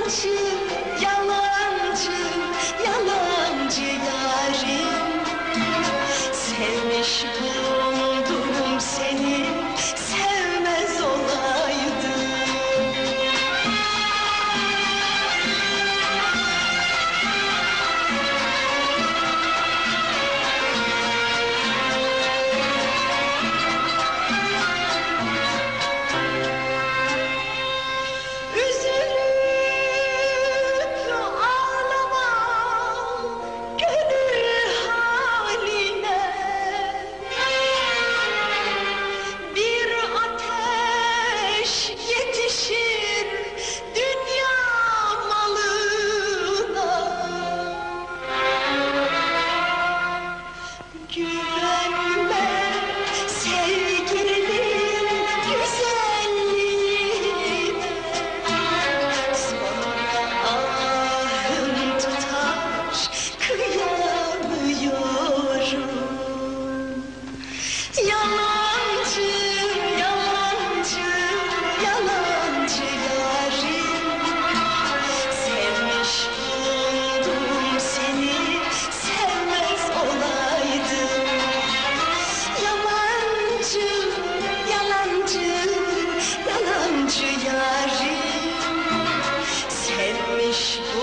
Yalancı, yalancı, yalancı yarim. Sevmiş buldum seni, sevmez olaydım. Üzülüp ağlama gönül haline. Bir ateş yetişir dünya malına. Güvenme sevgilinin güzelliğine. Sonra ahım tutar, kıyamıyorum. Yalancı, yalancı, yalancı yarim. Sevmiş buldum seni, sevmez olaydım. Yalancı, yalancı, yalancı yarim. Sevmiş